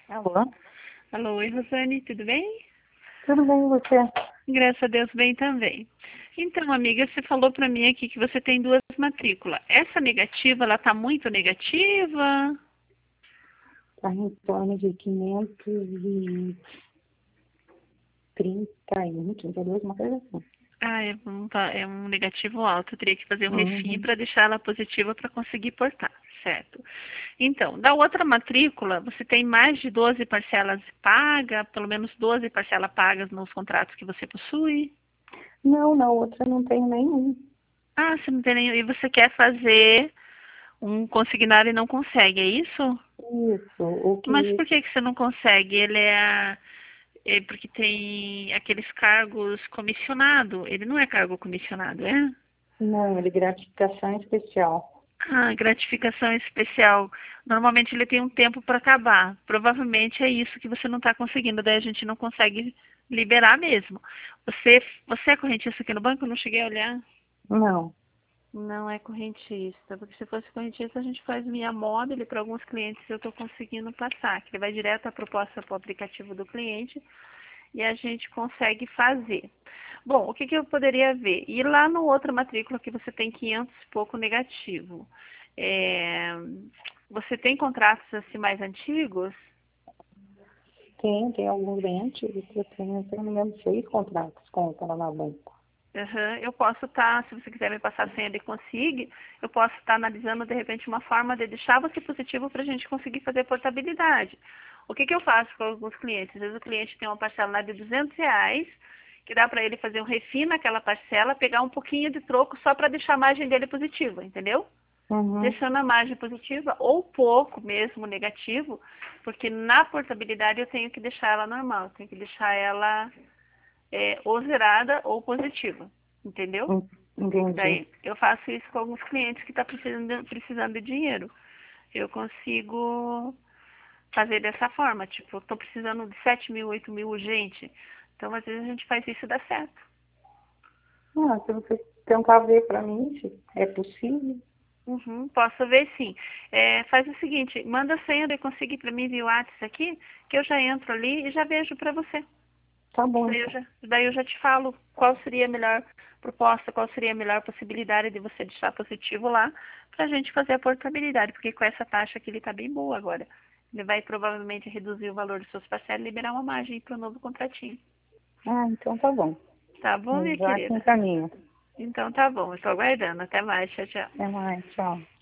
Alô? Alô, oi Rosane, tudo bem? Tudo bem, e você? Graças a Deus, bem também. Então, amiga, você falou para mim aqui que você tem duas matrículas. Essa negativa, ela tá muito negativa? Está em torno de 531, 32, uma coisa assim. Ah, é um negativo alto. Eu teria que fazer um refim Uhum. para deixar ela positiva para conseguir portar, certo? Então, da outra matrícula, você tem mais de 12 parcelas pagas, pelo menos 12 parcelas pagas nos contratos que você possui? Não, na outra não tem nenhum. Ah, você não tem nenhum. E você quer fazer um consignado e não consegue, é isso? Isso, o Mas que... por que que você não consegue? É porque tem aqueles cargos comissionado. Ele não é cargo comissionado, é? Não, ele é gratificação especial. Ah, gratificação especial. Normalmente ele tem um tempo para acabar. Provavelmente é isso que você não está conseguindo. Daí a gente não consegue liberar mesmo. Você é correntista aqui no banco? Eu não cheguei a olhar. Não. Não é correntista, porque se fosse correntista a gente faz via móvel para alguns clientes eu estou conseguindo passar, que ele vai direto à proposta para o aplicativo do cliente e a gente consegue fazer. Bom, o que, que eu poderia ver? Ir lá no outra matrícula que você tem 500 e pouco negativo. É, você tem contratos assim mais antigos? Tem alguns bem antigos. Eu tenho, pelo menos, 6 contratos com o Paraná Banco. Uhum. Eu posso estar, se você quiser me passar a senha de consigne, eu posso estar analisando de repente uma forma de deixar você positivo para a gente conseguir fazer portabilidade. O que, que eu faço com alguns clientes? Às vezes o cliente tem uma parcela lá de R$ 200, que dá para ele fazer um refim naquela parcela, pegar um pouquinho de troco só para deixar a margem dele positiva, entendeu? Uhum. Deixando a margem positiva ou pouco mesmo negativo, porque na portabilidade eu tenho que deixar ela normal, eu tenho que deixar ela ou zerada ou positiva, entendeu? Entendi. Daí eu faço isso com alguns clientes que estão precisando de dinheiro. Eu consigo fazer dessa forma, tipo, estou precisando de 7 mil, 8 mil urgente. Então, às vezes a gente faz isso e dá certo. Ah, se você tentar ver para mim se é possível, Uhum, posso ver sim. Faz o seguinte, manda a senha de conseguir para mim via WhatsApp aqui, que eu já entro ali e já vejo para você. tá bom Daí eu então. já, daí eu já te falo qual seria a melhor proposta, qual seria a melhor possibilidade de você deixar positivo lá, para a gente fazer a portabilidade, porque com essa taxa aqui ele está bem boa agora. Ele vai provavelmente reduzir o valor dos seus parcelas e liberar uma margem para o novo contratinho. Ah, então tá bom. Tá bom, minha Já que querida? encaminha. Então tá bom, eu estou aguardando. Até mais, tchau, tchau. Até mais, tchau.